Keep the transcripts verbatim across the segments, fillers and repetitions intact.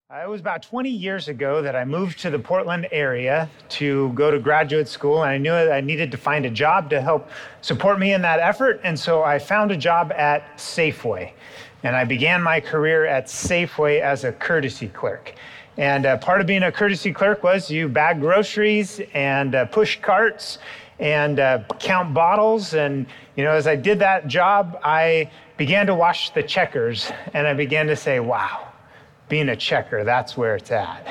Uh, It was about twenty years ago that I moved to the Portland area to go to graduate school, and I knew that I needed to find a job to help support me in that effort, and so I found a job at Safeway. And I began my career at Safeway as a courtesy clerk. And uh, part of being a courtesy clerk was you bag groceries and uh, push carts and uh, count bottles. And, you know, as I did that job, I began to watch the checkers, and I began to say, wow, being a checker, that's where it's at.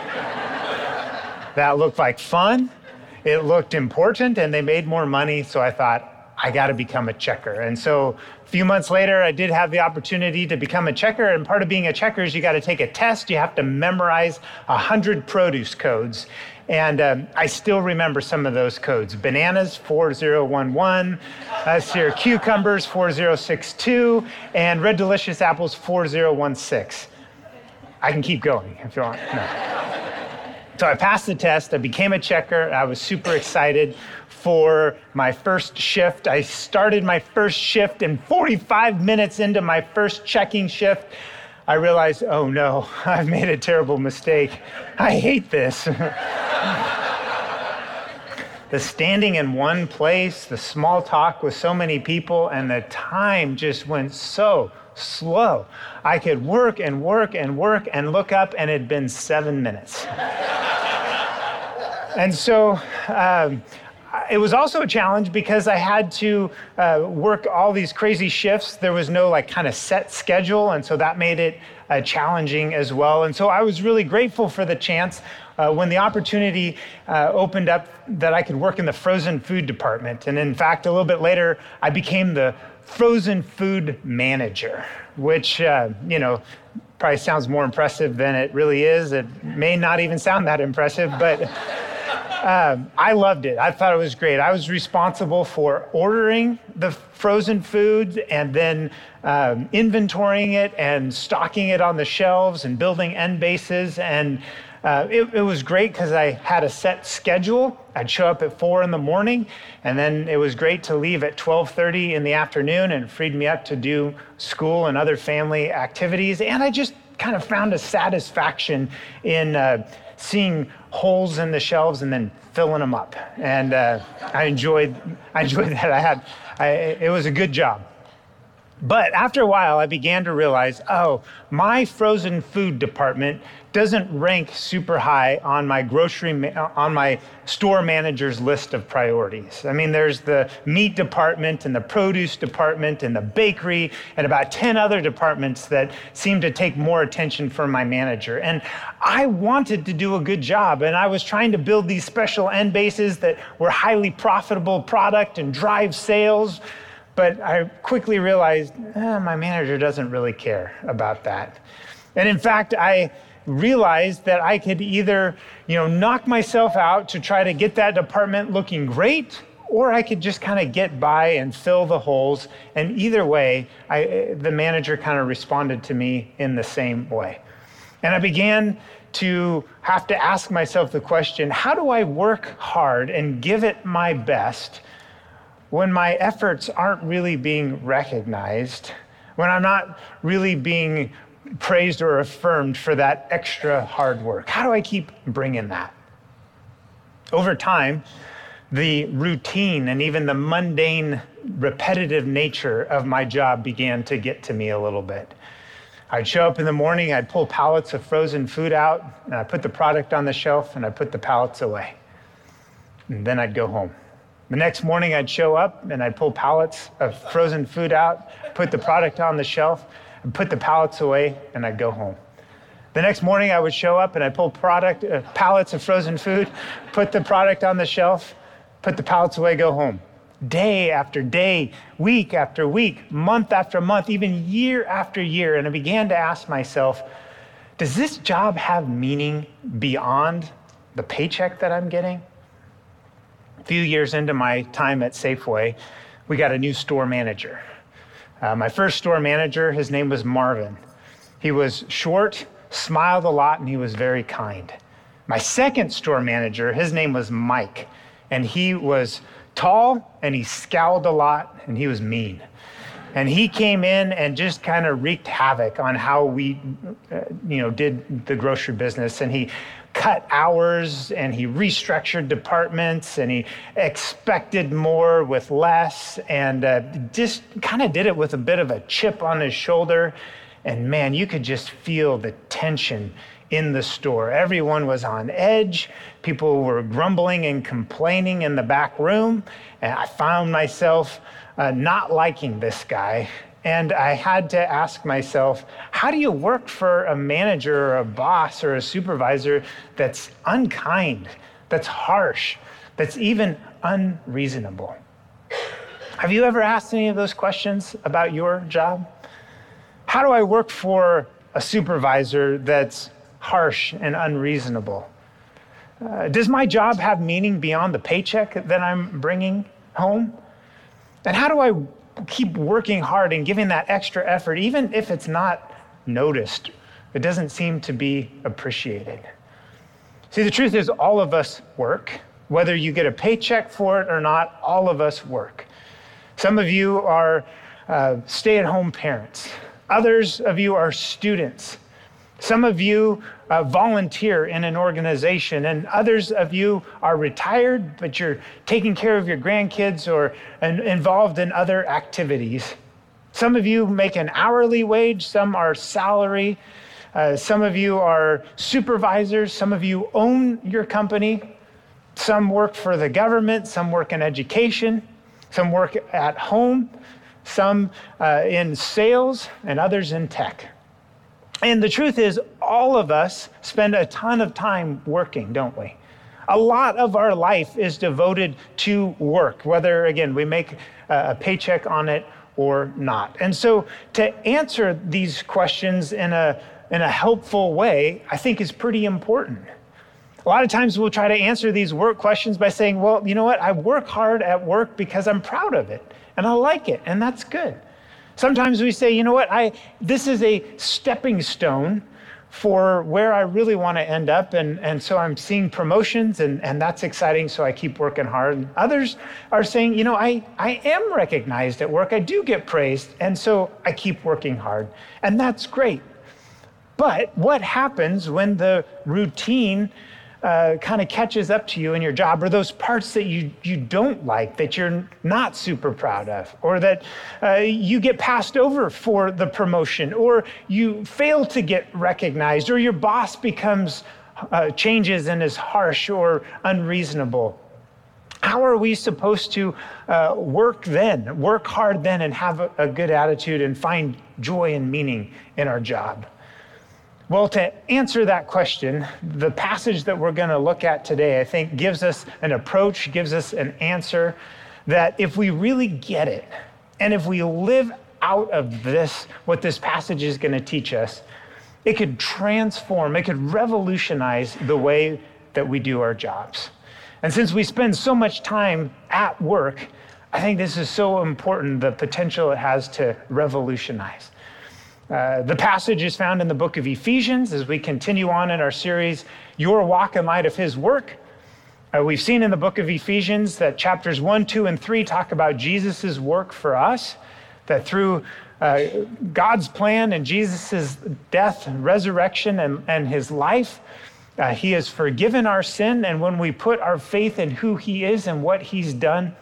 That looked like fun. It looked important, and they made more money. So I thought, I got to become a checker. And so a few months later, I did have the opportunity to become a checker. And part of being a checker is you got to take a test. You have to memorize one hundred produce codes. And um, I still remember some of those codes. Bananas, four zero one one. Uh, here, cucumbers, four zero six two. And Red Delicious apples, four zero one six. I can keep going if you want. No. So I passed the test. I became a checker. I was super excited for my first shift. I started my first shift, and forty-five minutes into my first checking shift, I realized, oh no, I've made a terrible mistake. I hate this. The standing in one place, the small talk with so many people, and the time just went so slow. I could work and work and work and look up, and it had been seven minutes. And so um, it was also a challenge because I had to uh, work all these crazy shifts. There was no like kind of set schedule, and so that made it uh, challenging as well. And so I was really grateful for the chance uh, when the opportunity uh, opened up that I could work in the frozen food department. And in fact, a little bit later, I became the frozen food manager, which, uh, you know, probably sounds more impressive than it really is. It may not even sound that impressive, but um, I loved it. I thought it was great. I was responsible for ordering the frozen foods and then um, inventorying it and stocking it on the shelves and building end bases. And Uh, it, it was great because I had a set schedule. I'd show up at four in the morning, and then it was great to leave at twelve thirty in the afternoon, and it freed me up to do school and other family activities. And I just kind of found a satisfaction in uh, seeing holes in the shelves and then filling them up. And uh, I enjoyed, I enjoyed that. I had, I, it was a good job. But after a while, I began to realize, oh, my frozen food department doesn't rank super high on my grocery, ma- on my store manager's list of priorities. I mean, there's the meat department and the produce department and the bakery and about ten other departments that seem to take more attention from my manager. And I wanted to do a good job, and I was trying to build these special end bases that were highly profitable product and drive sales. But I quickly realized, eh, my manager doesn't really care about that. And in fact, I realized that I could either, you know, knock myself out to try to get that department looking great, or I could just kind of get by and fill the holes. And either way, I, the manager kind of responded to me in the same way. And I began to have to ask myself the question, how do I work hard and give it my best when my efforts aren't really being recognized, when I'm not really being praised or affirmed for that extra hard work? How do I keep bringing that? Over time, the routine and even the mundane, repetitive nature of my job began to get to me a little bit. I'd show up in the morning, I'd pull pallets of frozen food out, and I put the product on the shelf, and I put the pallets away. And then I'd go home. The next morning, I'd show up and I'd pull pallets of frozen food out, put the product on the shelf, and put the pallets away, and I'd go home. The next morning, I would show up and I'd pull product, uh, pallets of frozen food, put the product on the shelf, put the pallets away, go home. Day after day, week after week, month after month, even year after year. And I began to ask myself, does this job have meaning beyond the paycheck that I'm getting? A few years into my time at Safeway, we got a new store manager. Uh, my first store manager, his name was Marvin. He was short, smiled a lot, and he was very kind. My second store manager, his name was Mike, and he was tall, and he scowled a lot, and he was mean. And he came in and just kind of wreaked havoc on how we, uh, you know, did the grocery business. And he cut hours and he restructured departments and he expected more with less and uh, just kind of did it with a bit of a chip on his shoulder. And man, you could just feel the tension in the store. Everyone was on edge. People were grumbling and complaining in the back room. And I found myself uh, not liking this guy. And I had to ask myself, how do you work for a manager or a boss or a supervisor that's unkind, that's harsh, that's even unreasonable? Have you ever asked any of those questions about your job? How do I work for a supervisor that's harsh and unreasonable? Uh, does my job have meaning beyond the paycheck that I'm bringing home? And how do I keep working hard and giving that extra effort, even if it's not noticed? It doesn't seem to be appreciated. See, the truth is all of us work. Whether you get a paycheck for it or not, all of us work. Some of you are uh, stay-at-home parents. Others of you are students. Some of you uh, volunteer in an organization, and others of you are retired, but you're taking care of your grandkids or and involved in other activities. Some of you make an hourly wage, some are salary, uh, some of you are supervisors, some of you own your company, some work for the government, some work in education, some work at home, some uh, in sales, and others in tech. And the truth is, all of us spend a ton of time working, don't we? A lot of our life is devoted to work, whether, again, we make a paycheck on it or not. And so to answer these questions in a, in a helpful way, I think is pretty important. A lot of times we'll try to answer these work questions by saying, well, you know what? I work hard at work because I'm proud of it and I like it, and that's good. Sometimes we say, you know what, I this is a stepping stone for where I really want to end up, and, and so I'm seeing promotions, and, and that's exciting, so I keep working hard. And others are saying, you know, I, I am recognized at work, I do get praised, and so I keep working hard, and that's great. But what happens when the routine Uh, kind of catches up to you in your job, or those parts that you, you don't like, that you're not super proud of, or that uh, you get passed over for the promotion, or you fail to get recognized, or your boss becomes, uh, changes and is harsh or unreasonable? How are we supposed to uh, work then, work hard then, and have a, a good attitude and find joy and meaning in our job? Well, to answer that question, the passage that we're going to look at today, I think, gives us an approach, gives us an answer that if we really get it, and if we live out of this, what this passage is going to teach us, it could transform, it could revolutionize the way that we do our jobs. And since we spend so much time at work, I think this is so important, the potential it has to revolutionize. Uh, the passage is found in the book of Ephesians as we continue on in our series, Your Walk in Light of His Work. Uh, we've seen in the book of Ephesians that chapters one, two, and three talk about Jesus' work for us, that through uh, God's plan and Jesus' death, resurrection, and, and his life, uh, he has forgiven our sin. And when we put our faith in who he is and what he's done,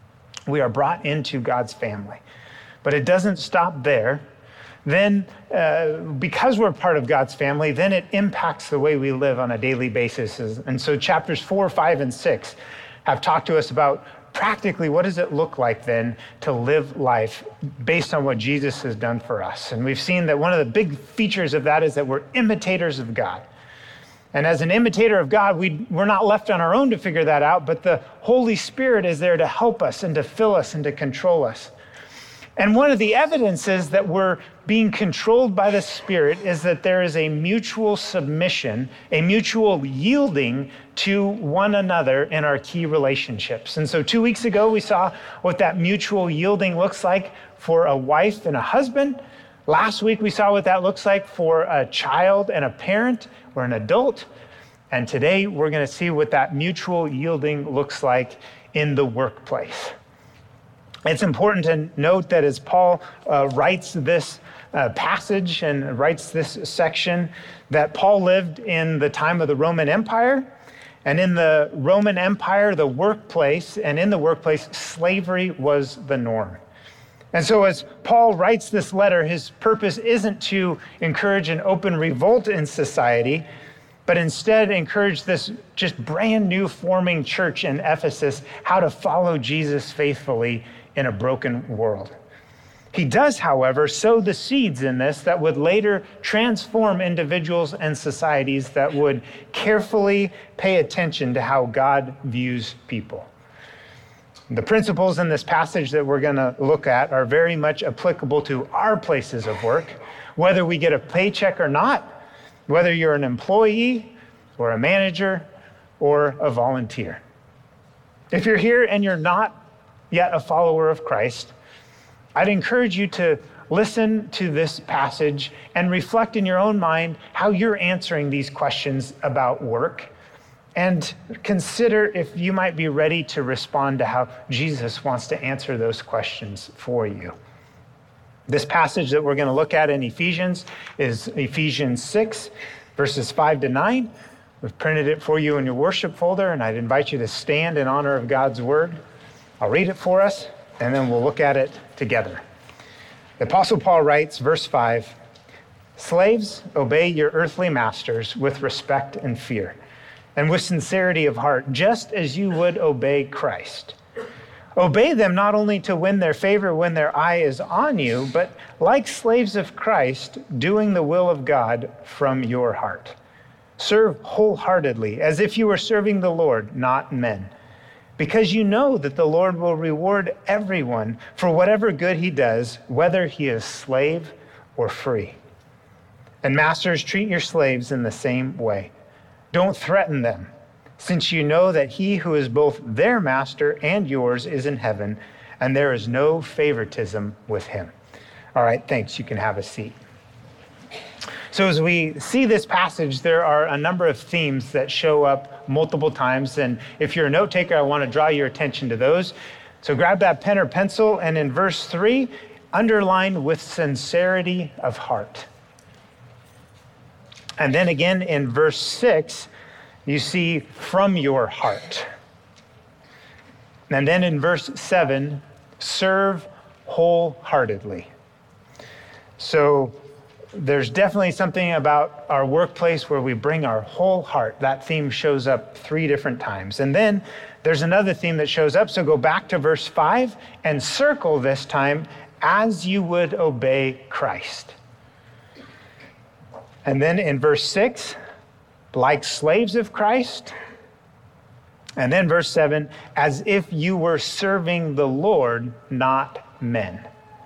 we are brought into God's family. But it doesn't stop there. Then, uh, because we're part of God's family, then it impacts the way we live on a daily basis. And so chapters four, five, and six have talked to us about practically what does it look like then to live life based on what Jesus has done for us. And we've seen that one of the big features of that is that we're imitators of God. And as an imitator of God, we, we're not left on our own to figure that out, but the Holy Spirit is there to help us and to fill us and to control us. And one of the evidences that we're being controlled by the Spirit is that there is a mutual submission, a mutual yielding to one another in our key relationships. And so two weeks ago, we saw what that mutual yielding looks like for a wife and a husband. Last week, we saw what that looks like for a child and a parent or an adult. And today, we're going to see what that mutual yielding looks like in the workplace. It's important to note that as Paul uh, writes this uh, passage and writes this section, that Paul lived in the time of the Roman Empire. And in the Roman Empire, the workplace, and in the workplace, slavery was the norm. And so as Paul writes this letter, his purpose isn't to encourage an open revolt in society, but instead encourage this just brand new forming church in Ephesus how to follow Jesus faithfully in a broken world. He does, however, sow the seeds in this that would later transform individuals and societies that would carefully pay attention to how God views people. The principles in this passage that we're going to look at are very much applicable to our places of work, whether we get a paycheck or not, whether you're an employee or a manager or a volunteer. If you're here and you're not yet a follower of Christ, I'd encourage you to listen to this passage and reflect in your own mind how you're answering these questions about work, and consider if you might be ready to respond to how Jesus wants to answer those questions for you. This passage that we're going to look at in Ephesians is Ephesians six, verses five to nine. We've printed it for you in your worship folder, and I'd invite you to stand in honor of God's word. I'll read it for us, and then we'll look at it together. The Apostle Paul writes, verse five, "Slaves, obey your earthly masters with respect and fear, and with sincerity of heart, just as you would obey Christ. Obey them not only to win their favor when their eye is on you, but like slaves of Christ, doing the will of God from your heart. Serve wholeheartedly, as if you were serving the Lord, not men, because you know that the Lord will reward everyone for whatever good he does, whether he is slave or free. And masters, treat your slaves in the same way. Don't threaten them, since you know that he who is both their master and yours is in heaven, and there is no favoritism with him." All right, thanks. You can have a seat. So as we see this passage, there are a number of themes that show up multiple times. And if you're a note taker, I want to draw your attention to those. So grab that pen or pencil, and in verse three, underline with sincerity of heart. And then again in verse six, you see from your heart. And then in verse seven, serve wholeheartedly. So there's definitely something about our workplace where we bring our whole heart. That theme shows up three different times. And then there's another theme that shows up. So go back to verse five and circle this time, as you would obey Christ. And then in verse six, like slaves of Christ. And then verse seven, as if you were serving the Lord, not men.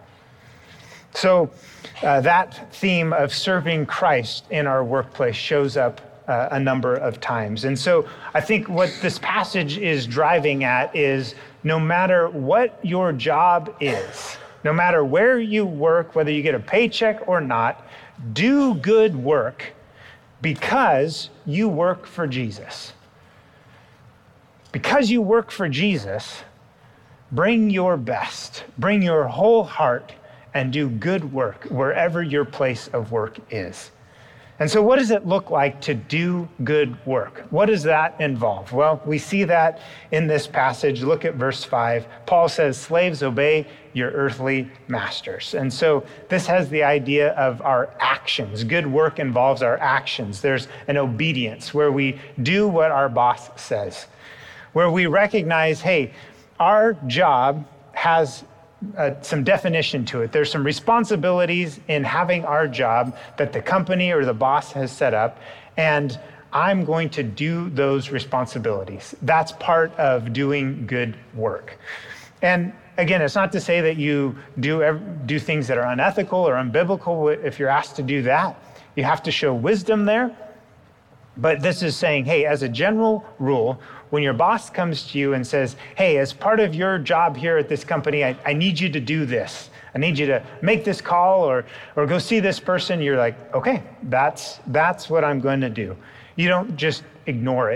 So uh, that theme of serving Christ in our workplace shows up uh, a number of times. And so I think what this passage is driving at is no matter what your job is, no matter where you work, whether you get a paycheck or not, do good work because you work for Jesus. Because you work for Jesus, bring your best, bring your whole heart, and do good work wherever your place of work is. And so what does it look like to do good work? What does that involve? Well, we see that in this passage. Look at verse five. Paul says, slaves, obey your earthly masters. And so this has the idea of our actions. Good work involves our actions. There's an obedience where we do what our boss says, where we recognize, hey, our job has Uh, some definition to it. There's some responsibilities in having our job that the company or the boss has set up, and I'm going to do those responsibilities. That's part of doing good work. And again, it's not to say that you do ev- do things that are unethical or unbiblical. If you're asked to do that, you have to show wisdom there. But this is saying, hey, as a general rule, when your boss comes to you and says, hey, as part of your job here at this company, I, I need you to do this. I need you to make this call or or go see this person. You're like, okay, that's that's what I'm going to do. You don't just ignore it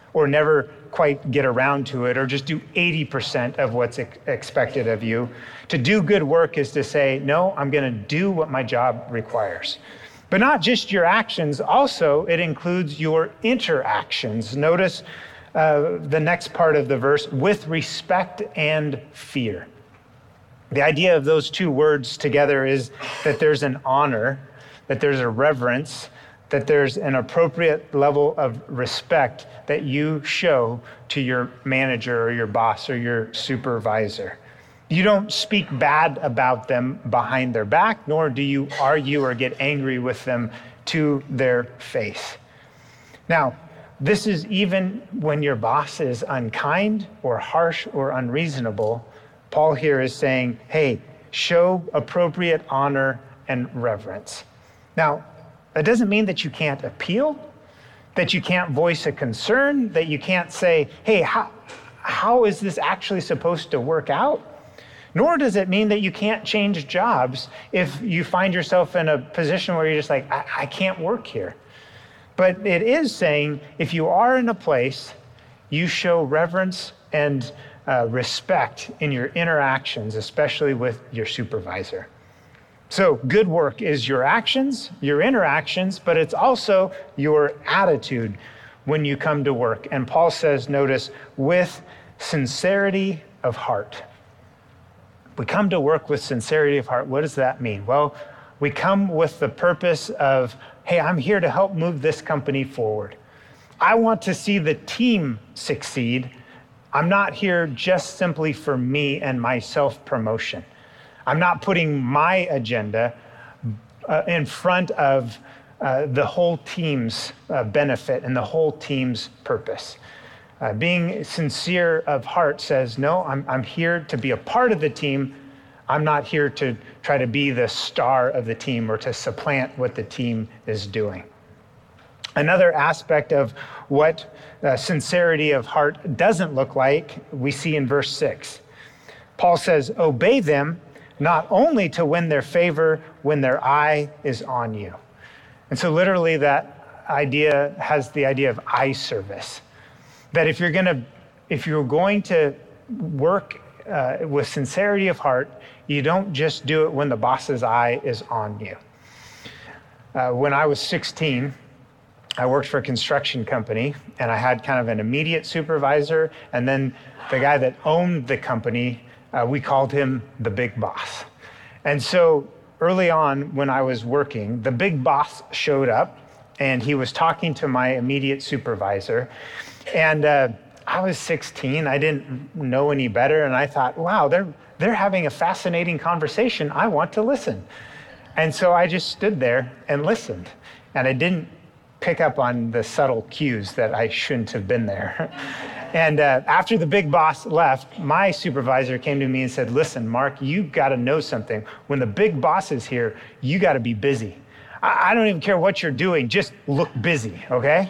or never quite get around to it, or just do eighty percent of what's ex- expected of you. To do good work is to say, no, I'm going to do what my job requires. But not just your actions, also it includes your interactions. Notice uh, the next part of the verse, with respect and fear. The idea of those two words together is that there's an honor, that there's a reverence, that there's an appropriate level of respect that you show to your manager or your boss or your supervisor. You don't speak bad about them behind their back, nor do you argue or get angry with them to their face. Now, this is even when your boss is unkind or harsh or unreasonable. Paul here is saying, hey, show appropriate honor and reverence. Now, that doesn't mean that you can't appeal, that you can't voice a concern, that you can't say, hey, how, how is this actually supposed to work out? Nor does it mean that you can't change jobs if you find yourself in a position where you're just like, I, I can't work here. But it is saying, if you are in a place, you show reverence and uh, respect in your interactions, especially with your supervisor. So good work is your actions, your interactions, but it's also your attitude when you come to work. And Paul says, notice, with sincerity of heart. We come to work with sincerity of heart. What does that mean? Well, we come with the purpose of, hey, I'm here to help move this company forward. I want to see the team succeed. I'm not here just simply for me and my self-promotion. I'm not putting my agenda uh, in front of uh, the whole team's uh, benefit and the whole team's purpose. Uh, being sincere of heart says, no, I'm, I'm here to be a part of the team. I'm not here to try to be the star of the team or to supplant what the team is doing. Another aspect of what uh, sincerity of heart doesn't look like, we see in verse six. Paul says, obey them, not only to win their favor when their eye is on you. And so literally that idea has the idea of eye service. That if you're gonna, if you're going to work uh, with sincerity of heart, you don't just do it when the boss's eye is on you. Uh, when I was sixteen, I worked for a construction company, and I had kind of an immediate supervisor, and then the guy that owned the company, uh, we called him the big boss. And so early on when I was working, the big boss showed up, and he was talking to my immediate supervisor. And uh, I was sixteen, I didn't know any better, and I thought, wow, they're they're having a fascinating conversation. I want to listen. And so I just stood there and listened, and I didn't pick up on the subtle cues that I shouldn't have been there. And uh, after the big boss left, my supervisor came to me and said, listen, Mark, you got to know something. When the big boss is here, you got to be busy. I-, I don't even care what you're doing, just look busy, okay?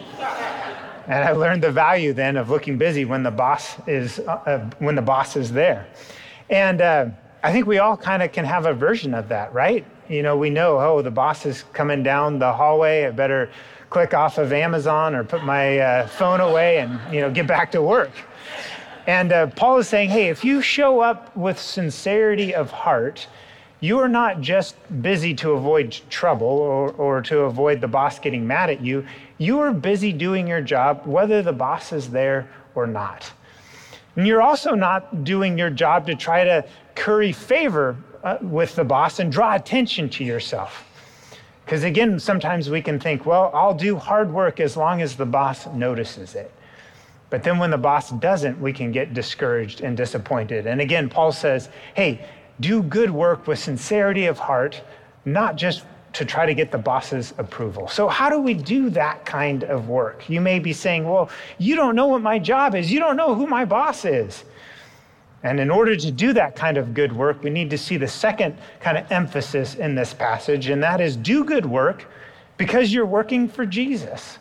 And I learned the value then of looking busy when the boss is uh, when the boss is there. And uh, I think we all kind of can have a version of that, right? You know, we know, oh, the boss is coming down the hallway. I better click off of Amazon or put my uh, phone away and, you know, get back to work. And uh, Paul is saying, hey, if you show up with sincerity of heart, you are not just busy to avoid trouble or, or to avoid the boss getting mad at you. You are busy doing your job, whether the boss is there or not. And you're also not doing your job to try to curry favor uh, with the boss and draw attention to yourself. Because again, sometimes we can think, well, I'll do hard work as long as the boss notices it. But then when the boss doesn't, we can get discouraged and disappointed. And again, Paul says, hey, do good work with sincerity of heart, not just to try to get the boss's approval. So how do we do that kind of work? You may be saying, well, you don't know what my job is. You don't know who my boss is. And in order to do that kind of good work, we need to see the second kind of emphasis in this passage, and that is do good work because you're working for Jesus.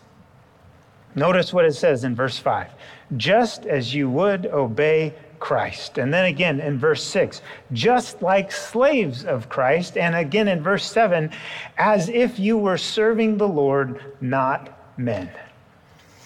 Notice what it says in verse five, just as you would obey Christ. And then again in verse six, just like slaves of Christ. And again in verse seven, as if you were serving the Lord, not men.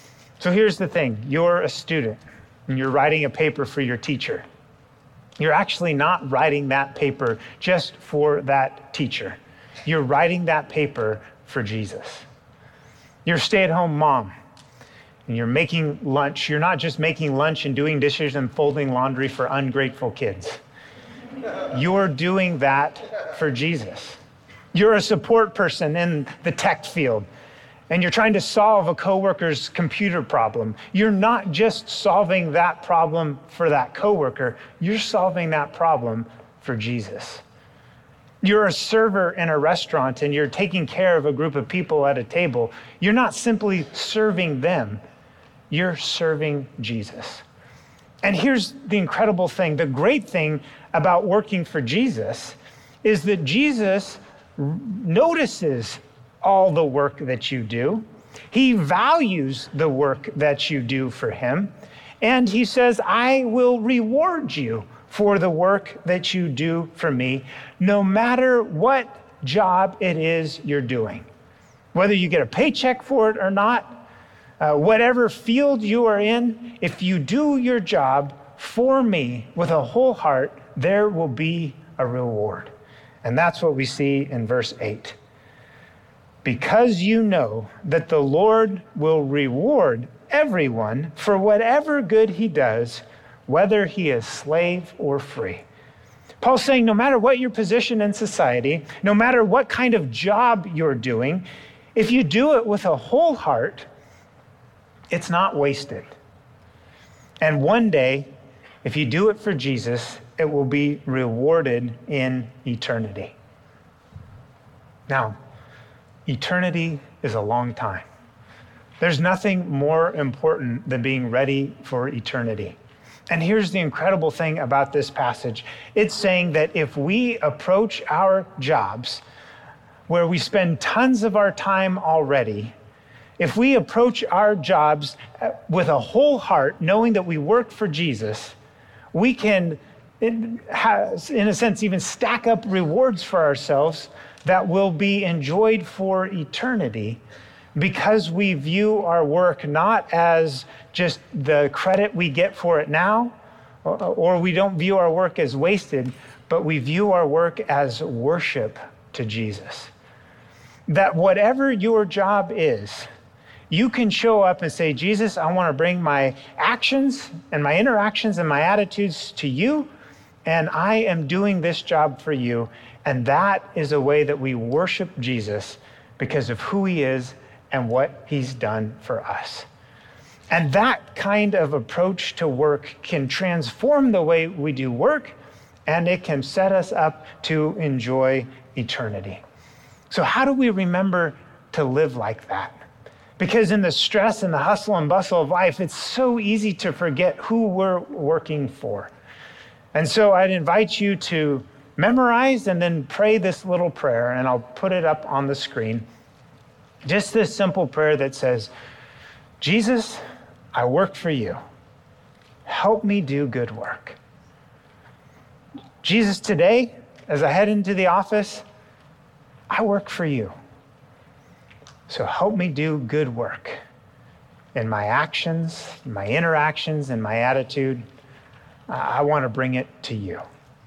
So here's the thing. You're a student and you're writing a paper for your teacher. You're actually not writing that paper just for that teacher. You're writing that paper for Jesus. You're a stay-at-home mom and you're making lunch. You're not just making lunch and doing dishes and folding laundry for ungrateful kids. You're doing that for Jesus. You're a support person in the tech field and you're trying to solve a coworker's computer problem. You're not just solving that problem for that coworker, you're solving that problem for Jesus. You're a server in a restaurant and you're taking care of a group of people at a table. You're not simply serving them, you're serving Jesus. And here's the incredible thing. The great thing about working for Jesus is that Jesus notices all the work that you do. He values the work that you do for him. And he says, I will reward you for the work that you do for me, no matter what job it is you're doing. Whether you get a paycheck for it or not, uh, whatever field you are in, if you do your job for me with a whole heart, there will be a reward. And that's what we see in verse eight. Because you know that the Lord will reward everyone for whatever good he does, whether he is slave or free. Paul's saying no matter what your position in society, no matter what kind of job you're doing, if you do it with a whole heart, it's not wasted. And one day, if you do it for Jesus, it will be rewarded in eternity. Now, eternity is a long time. There's nothing more important than being ready for eternity. And here's the incredible thing about this passage. It's saying that if we approach our jobs where we spend tons of our time already, if we approach our jobs with a whole heart, knowing that we work for Jesus, we can, in a sense, even stack up rewards for ourselves that will be enjoyed for eternity because we view our work not as just the credit we get for it now, or, or we don't view our work as wasted, but we view our work as worship to Jesus. That whatever your job is, you can show up and say, Jesus, I want to bring my actions and my interactions and my attitudes to you, and I am doing this job for you. And that is a way that we worship Jesus because of who he is and what he's done for us. And that kind of approach to work can transform the way we do work, and it can set us up to enjoy eternity. So how do we remember to live like that? Because in the stress and the hustle and bustle of life, it's so easy to forget who we're working for. And so I'd invite you to memorize and then pray this little prayer, and I'll put it up on the screen. Just this simple prayer that says, Jesus, I work for you. Help me do good work. Jesus, today, as I head into the office, I work for you. So help me do good work in my actions, my interactions, and my attitude. I want to bring it to you.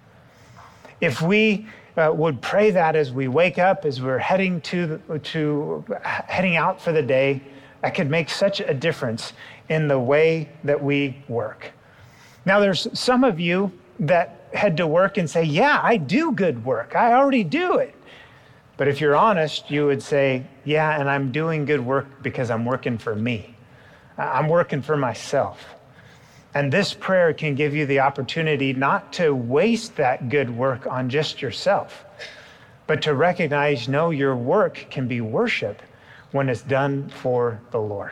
If we uh, would pray that as we wake up, as we're heading to, the, to heading out for the day, that could make such a difference in the way that we work. Now, there's some of you that head to work and say, yeah, I do good work. I already do it. But if you're honest, you would say, yeah, and I'm doing good work because I'm working for me. I'm working for myself. And this prayer can give you the opportunity not to waste that good work on just yourself, but to recognize, no, your work can be worship when it's done for the Lord.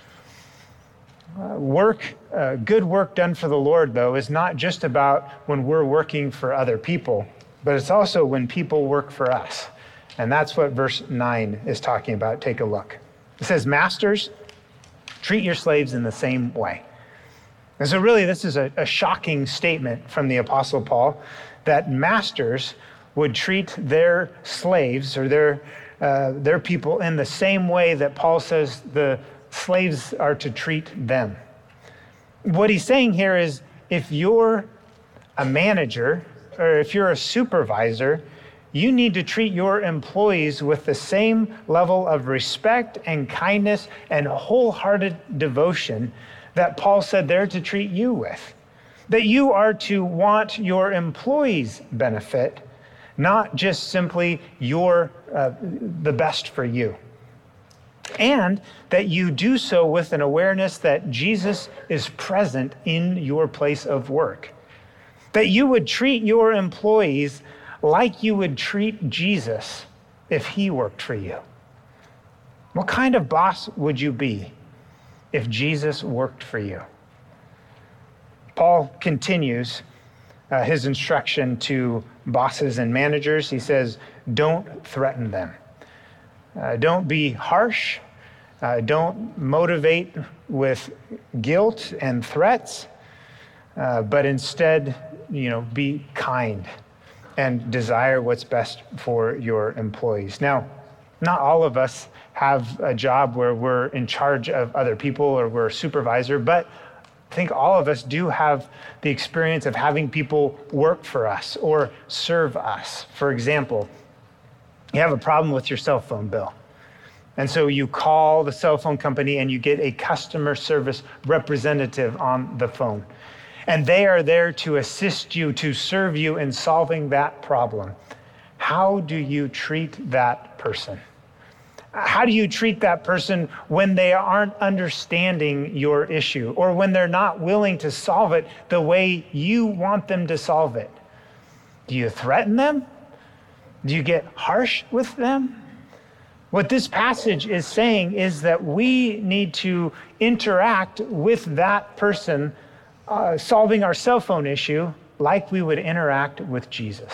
Uh, work, uh, good work done for the Lord, though, is not just about when we're working for other people, but it's also when people work for us. And that's what verse nine is talking about. Take a look. It says, masters, treat your slaves in the same way. And so really, this is a, a shocking statement from the Apostle Paul, that masters would treat their slaves or their, uh, their people in the same way that Paul says the slaves are to treat them. What he's saying here is if you're a manager or if you're a supervisor, you need to treat your employees with the same level of respect and kindness and wholehearted devotion that Paul said they're to treat you with. That you are to want your employees' benefit, not just simply your uh, the best for you. And that you do so with an awareness that Jesus is present in your place of work. That you would treat your employees like you would treat Jesus if he worked for you. What kind of boss would you be if Jesus worked for you? Paul continues uh, his instruction to bosses and managers. He says, don't threaten them. Uh, don't be harsh. Uh, don't motivate with guilt and threats, uh, but instead, you know, be kind and desire what's best for your employees. Now, not all of us have a job where we're in charge of other people or we're a supervisor, but I think all of us do have the experience of having people work for us or serve us. For example, you have a problem with your cell phone bill. And so you call the cell phone company and you get a customer service representative on the phone. And they are there to assist you, to serve you in solving that problem. How do you treat that person? How do you treat that person when they aren't understanding your issue or when they're not willing to solve it the way you want them to solve it? Do you threaten them? Do you get harsh with them? What this passage is saying is that we need to interact with that person uh, solving our cell phone issue like we would interact with Jesus.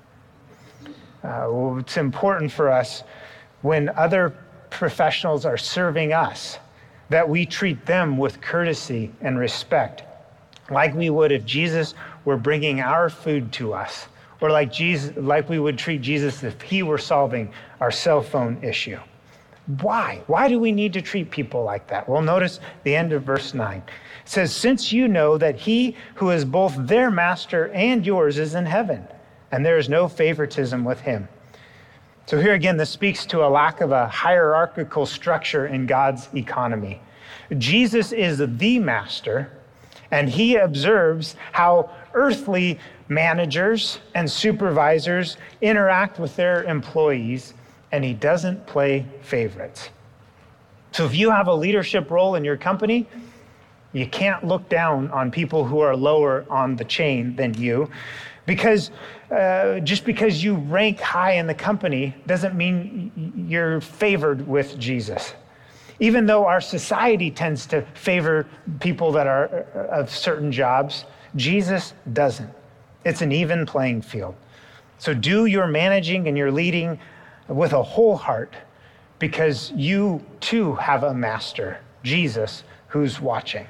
Uh, well, it's important for us when other professionals are serving us that we treat them with courtesy and respect, like we would if Jesus were bringing our food to us, or like Jesus, like we would treat Jesus if he were solving our cell phone issue. Why? Why do we need to treat people like that? Well, notice the end of verse nine. It says, since you know that he who is both their master and yours is in heaven, and there is no favoritism with him. So here again, this speaks to a lack of a hierarchical structure in God's economy. Jesus is the master, and he observes how earthly managers and supervisors interact with their employees, and he doesn't play favorites. So if you have a leadership role in your company, you can't look down on people who are lower on the chain than you, because uh, just because you rank high in the company doesn't mean you're favored with Jesus. Even though our society tends to favor people that are of certain jobs, Jesus doesn't. It's an even playing field. So do your managing and your leading with a whole heart, because you too have a master, Jesus, who's watching.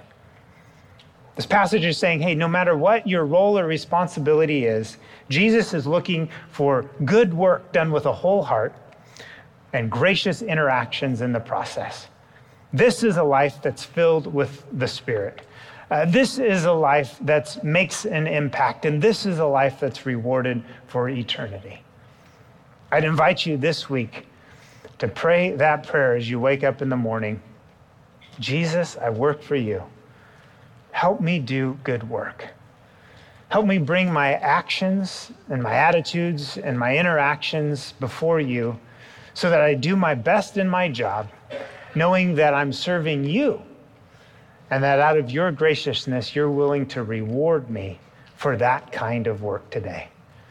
This passage is saying, hey, no matter what your role or responsibility is, Jesus is looking for good work done with a whole heart and gracious interactions in the process. This is a life that's filled with the Spirit. Uh, this is a life that makes an impact, and this is a life that's rewarded for eternity. I'd invite you this week to pray that prayer as you wake up in the morning. Jesus, I work for you. Help me do good work. Help me bring my actions and my attitudes and my interactions before you so that I do my best in my job, knowing that I'm serving you and that out of your graciousness, you're willing to reward me for that kind of work today.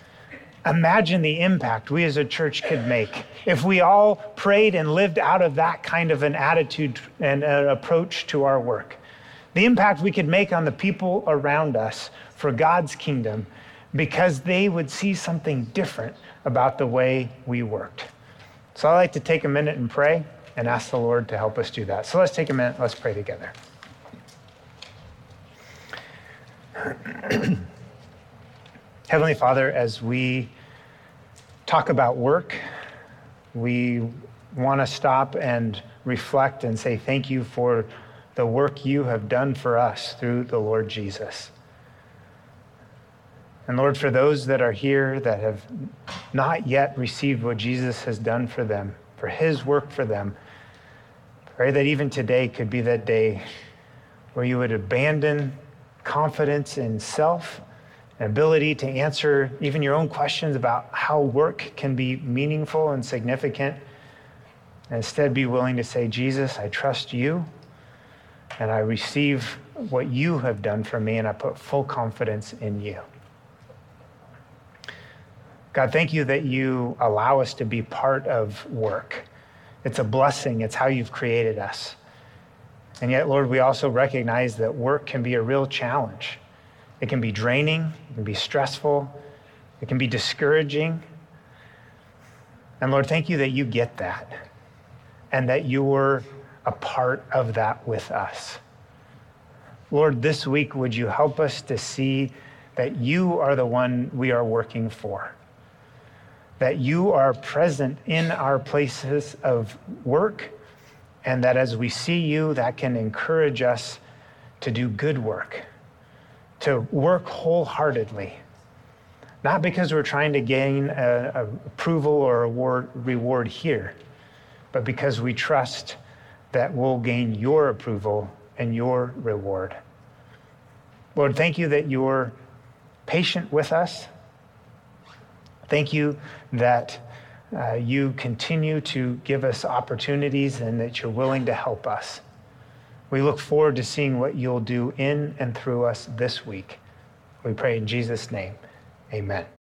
Imagine the impact we as a church could make if we all prayed and lived out of that kind of an attitude and an approach to our work. The impact we could make on the people around us for God's kingdom, because they would see something different about the way we worked. So I'd like to take a minute and pray and ask the Lord to help us do that. So let's take a minute, let's pray together. Heavenly Father, as we talk about work, we want to stop and reflect and say thank you for the work you have done for us through the Lord Jesus. And Lord, for those that are here that have not yet received what Jesus has done for them, for his work for them, pray that even today could be that day where you would abandon confidence in self and ability to answer even your own questions about how work can be meaningful and significant, and instead be willing to say, Jesus, I trust you, and I receive what you have done for me, and I put full confidence in you. God, thank you that you allow us to be part of work. It's a blessing. It's how you've created us. And yet, Lord, we also recognize that work can be a real challenge. It can be draining. It can be stressful. It can be discouraging. And Lord, thank you that you get that and that you were a part of that with us. Lord, this week, would you help us to see that you are the one we are working for, that you are present in our places of work, and that as we see you, that can encourage us to do good work, to work wholeheartedly, not because we're trying to gain a, a approval or award, reward here, but because we trust that we'll gain your approval and your reward. Lord, thank you that you're patient with us. Thank you that uh, you continue to give us opportunities and that you're willing to help us. We look forward to seeing what you'll do in and through us this week. We pray in Jesus' name, amen.